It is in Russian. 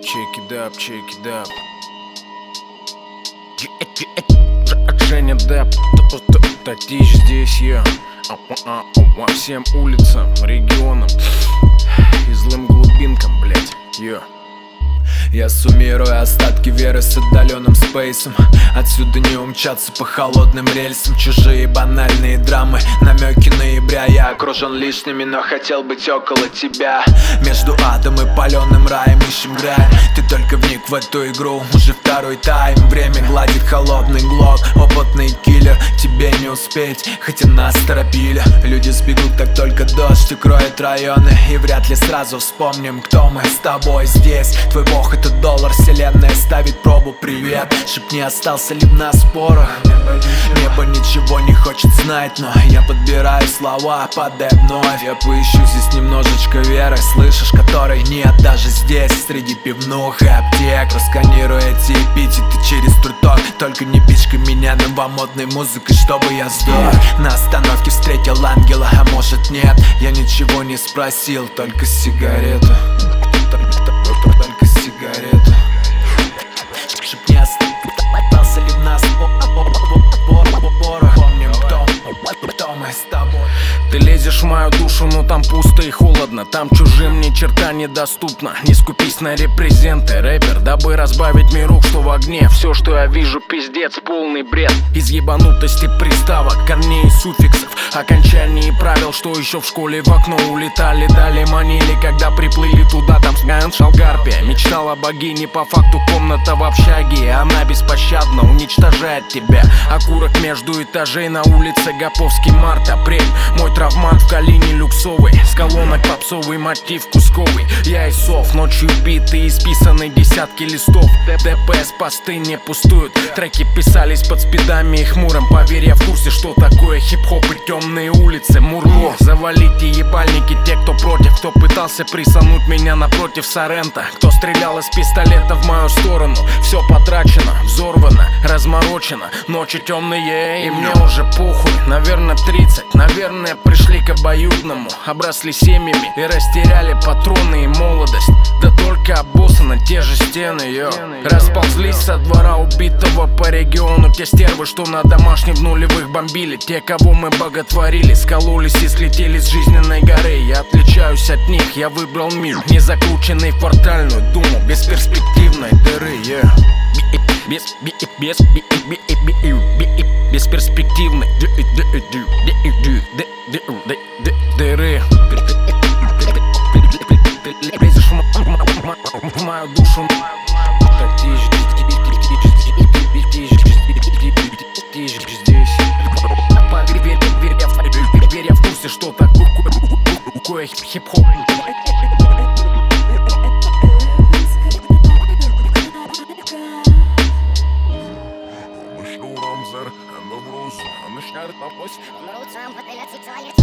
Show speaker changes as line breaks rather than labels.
check it up. Женя Депп, Татич здесь я. По всем улицам, регионам и злым глубинкам, блять,
Я суммирую остатки веры с отдаленным спейсом. Отсюда не умчаться по холодным рельсам. Чужие банальные драмы, намеки ноября. Я окружен лишними, но хотел быть около тебя. Между адом и паленым раем ищем грань. Ты только вник в эту игру, уже второй тайм. Время гладит холодный глок, опытный киллер. Тебе не успеть, хотя нас торопили. Люди сбегут, как только дождь укроет районы. И вряд ли сразу вспомним, кто мы с тобой здесь. Твой бог — это доллар, вселенная ставит пробу. Привет, шепни, остался ли в нас спорах. Небо ничего не хочет знать, но я подбираю слова, падая вновь. Я поищу здесь немножечко веры, слышишь, которой нет даже здесь. Среди пивнух и аптек просканирую эти эпитеты через труток. Только не пичкай меня новомодной музыкой, чтобы я сдох. На остановке встретил ангела, а может нет. Я ничего не спросил, только сигарету. Только сигарету. Шепни, остался ли в нас порох. Помним, кто мы с тобой.
Ты лезешь в мою душу, но там пусто и холодно. Там чужим ни черта недоступна. Не скупись на репрезенты, рэпер, дабы разбавить мирок, что в огне. Все, что я вижу, пиздец, полный бред. Из ебанутости приставок, корней и суффиксов, окончаний и правил, что еще в школе в окно улетали. Дали манили, когда приплыли туда, там сганшал гарпия. Мечтала богине, по факту комната в общаге. Она беспощадно уничтожает тебя. Окурок между этажей на улице Гоповский, март-апрель. Мой травмат в Калине люксовый, с колонок попсовый мотив кусковый. Я и сов, ночью битый, исписаны десятки листов. ДПС посты не пустуют, треки писались под спидами и хмурым. Поверь, я в курсе, что такое хип-хоп и темные улицы. Мурло, завалите ебальники те, кто против. Кто пытался присануть меня напротив Сорента. Кто стрелял из пистолета в мою сторону. Все потрачено, взорвано, разморочено. Ночи темные, и мне уже похуй. Наверное 30, наверное пришли к обоюдному. Обросли семьями и растеряли патроны и молодость. Да только обоссаны те же стены, Расползлись со двора убитого по региону. Те стервы, что на домашних в нулевых бомбили. Те, кого мы боготворили, скололись и слетели с жизненной горы. Я отличаюсь от них, я выбрал мир, не закрученный в квартальную думу, бесперспективной дыры, бесперспективной дыры. Лезешь в мою душу. Здесь. Поверь, я в курсе, что такое хип-хоп.
Müşnur Ramzer, hem de Bruce, hem de Şert Abbas.